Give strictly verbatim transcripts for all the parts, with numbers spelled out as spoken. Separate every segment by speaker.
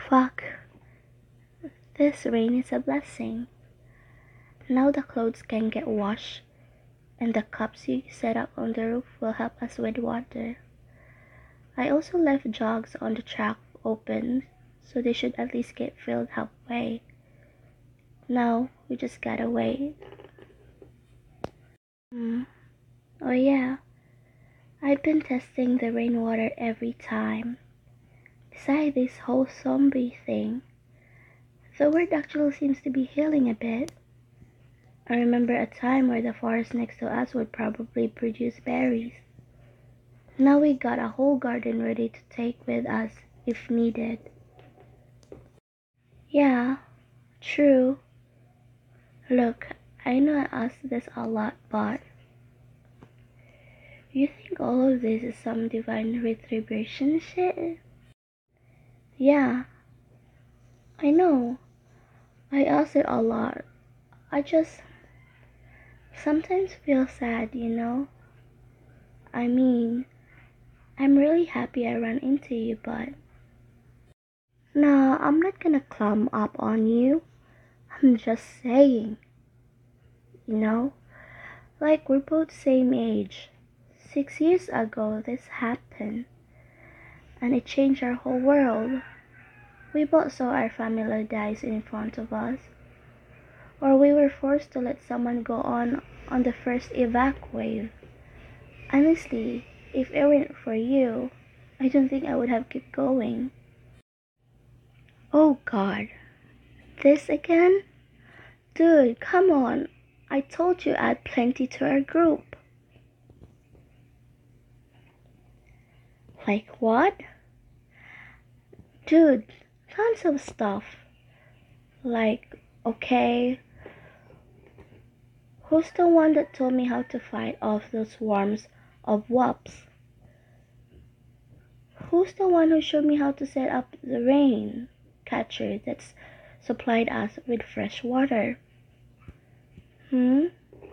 Speaker 1: Fuck, this rain is a blessing. Now the clothes can get washed, and the cups you set up on the roof will help us with water. I also left jugs on the track open, so they should at least get filled halfway. Now we just gotta wait. Hmm. Oh yeah, I've been testing the rainwater every time. Besides this whole zombie thing, the word actually seems to be healing a bit. I remember a time where the forest next to us would probably produce berries. Now we got a whole garden ready to take with us if needed. Yeah, true. Look, I know I ask this a lot, but you think all of this is some divine retribution shit? Yeah, I know. I ask it a lot. I just sometimes feel sad, you know? I mean, I'm really happy I ran into you, but nah, I'm not gonna climb up on you. I'm just saying, you know? Like we're both same age. Six years ago this happened, and it changed our whole world. We both saw our family dies in front of us, or we were forced to let someone go on on the first evac wave. Honestly, if it weren't for you, I don't think I would have kept going. Oh god, this again? Dude, come on. I told you add plenty to our group. Like what? Dude, tons of stuff. Like, okay, who's the one that told me how to fight off those swarms of wasps? Who's the one who showed me how to set up the rain catcher that's supplied us with fresh water? Hmm?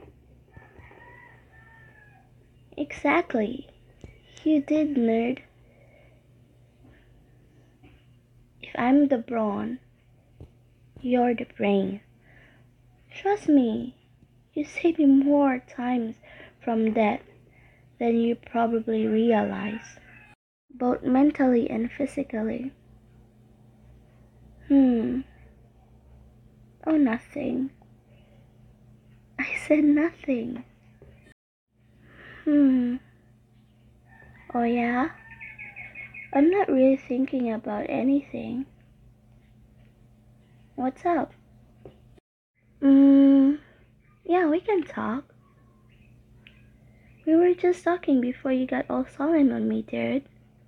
Speaker 1: Exactly. You did, nerd. If I'm the brawn, you're the brain. Trust me, you saved me more times from death than you probably realize, both mentally and physically. Hmm. Oh, nothing. I said nothing. Hmm. Oh, yeah? I'm not really thinking about anything. What's up? Hmm. Yeah, we can talk. We were just talking before you got all solemn on me, dude.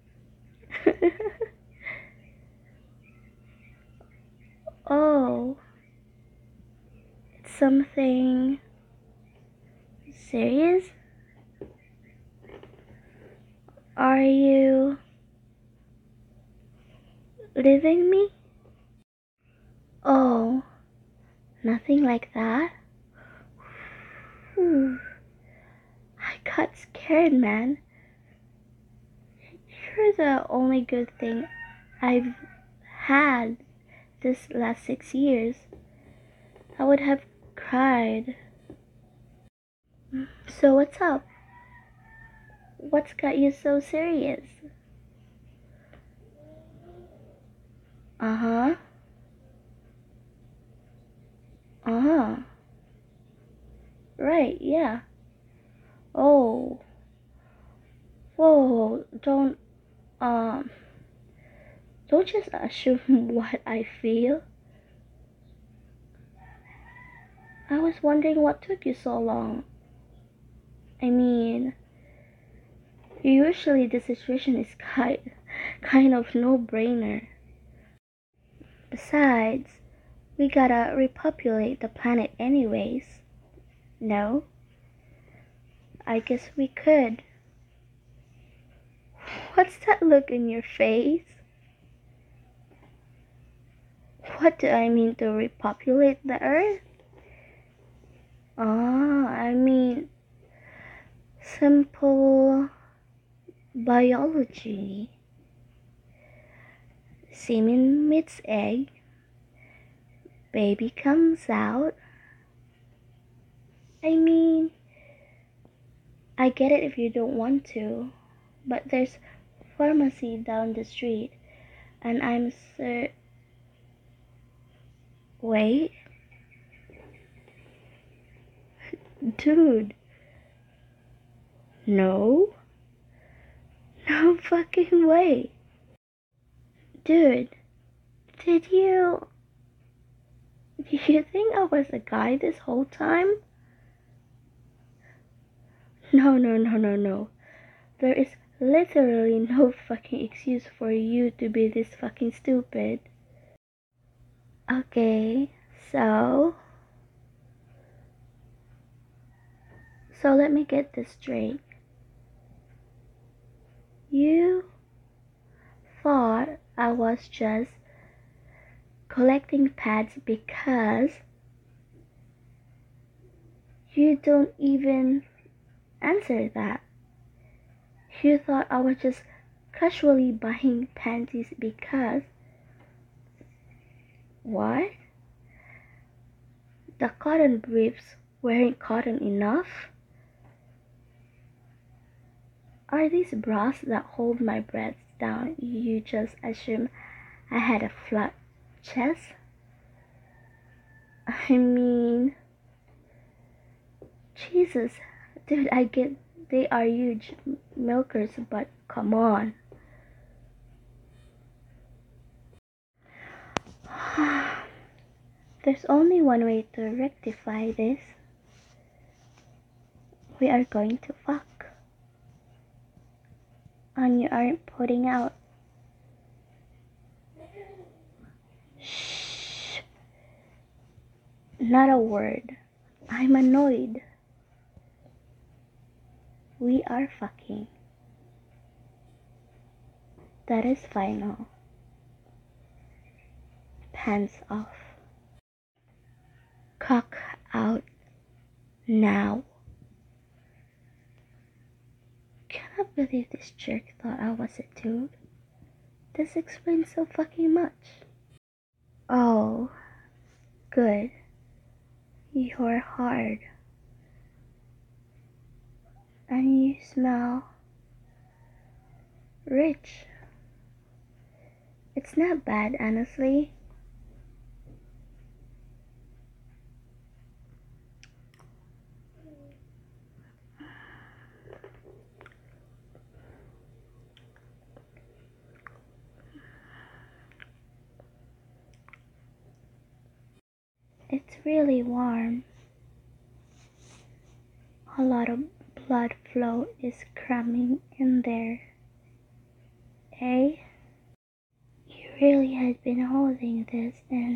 Speaker 1: Oh, it's something serious? Are you leaving me? Oh, nothing like that? Whew. I got scared, man. You're the only good thing I've had this last six years. I would have cried. So what's up? What's got you so serious? Uh-huh. Uh-huh. Right, yeah. Oh. Whoa, don't, um, don't just assume what I feel. I was wondering what took you so long. I mean, usually the situation is kind, kind of no-brainer. Besides, we gotta repopulate the planet anyways. No? I guess we could. What's that look in your face? What do I mean to repopulate the Earth? Ah, I mean simple biology. semen meets egg, baby comes out. I mean, I get it if you don't want to, but there's pharmacy down the street, and I'm sir. Wait, dude. No, no fucking way. Dude, did you. Did you think I was a guy this whole time? No, no, no, no, no. There is literally no fucking excuse for you to be this fucking stupid. Okay, so. So let me get this straight. You thought I was just collecting pads because you don't even answer that. You thought I was just casually buying panties because what? The cotton briefs weren't cotton enough? Are these bras that hold my breath down? You just assume I had a flat chest? I mean, Jesus, dude, I get they are huge milkers, but come on. There's only one way to rectify this. We are going to fuck. And you aren't putting out. Shh. Not a word. I'm annoyed. We are fucking. That is final. Pants off. Cock out now. Cannot believe this jerk thought I was a dude. This explains so fucking much. Oh, good. You're hard. And you smell rich. It's not bad, honestly. It's really warm. A lot of blood flow is cramming in there. Eh? You really had been holding this in.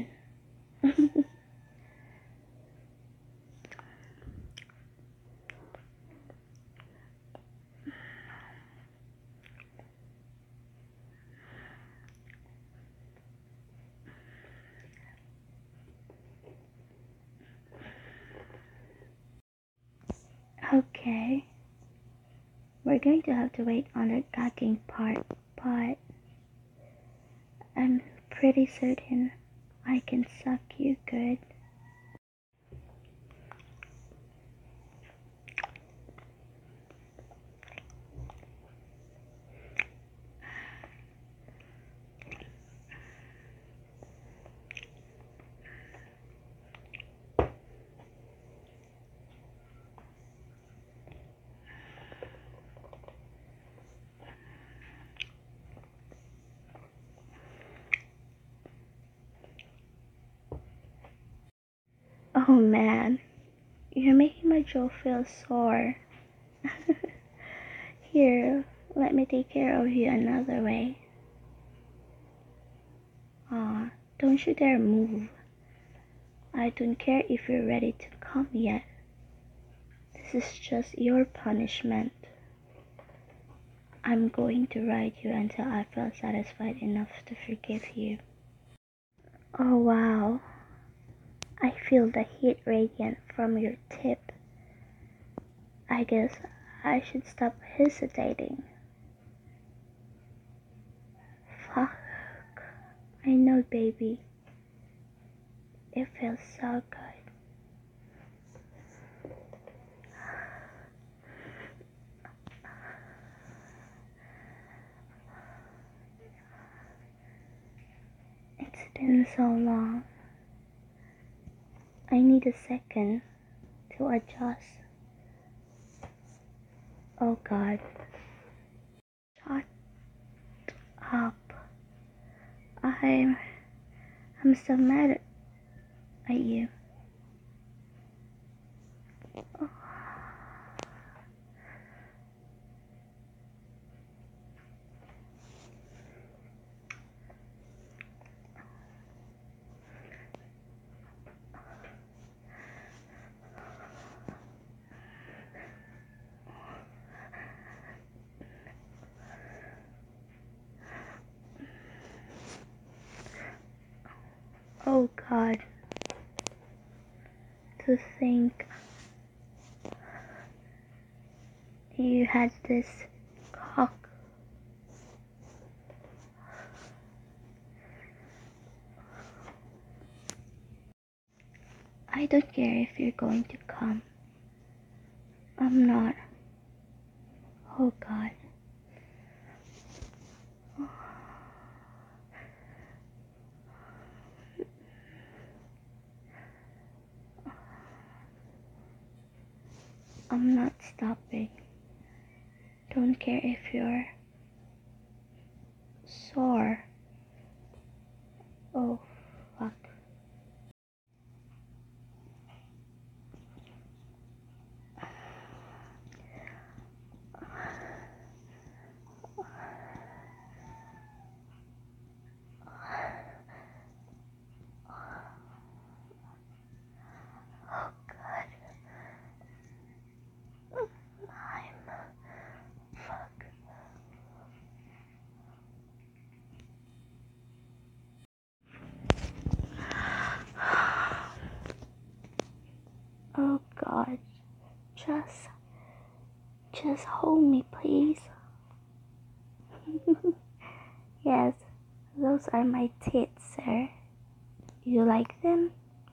Speaker 1: Okay. We're going to have to wait on the gagging part, but I'm pretty certain I can suck you good. Oh man, you're making my jaw feel sore. Here, let me take care of you another way. Aw, don't you dare move. I don't care if you're ready to come yet. This is just your punishment. I'm going to ride you until I feel satisfied enough to forgive you. Oh wow. I feel the heat radiant from your tip. I guess I should stop hesitating. Fuck. I know, baby. It feels so good. It's been so long. I need a second to adjust. Oh God. Shut up. I'm... I'm so mad at you. Oh God. To think you had this cock. I don't care if you're going to come. I'm not. Oh God. I'm not stopping. Don't care if you're sore. Oh fuck. Oh God. I'm... Fuck. Oh God. Just... Just hold me, please. Yes, those are my tits, sir. You like them?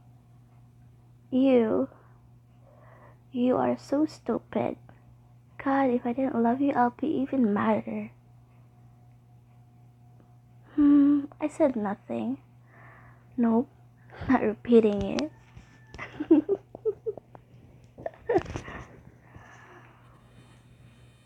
Speaker 1: You... You are so stupid. God, if I didn't love you, I'll be even madder. Hmm, I said nothing. Nope, not repeating it.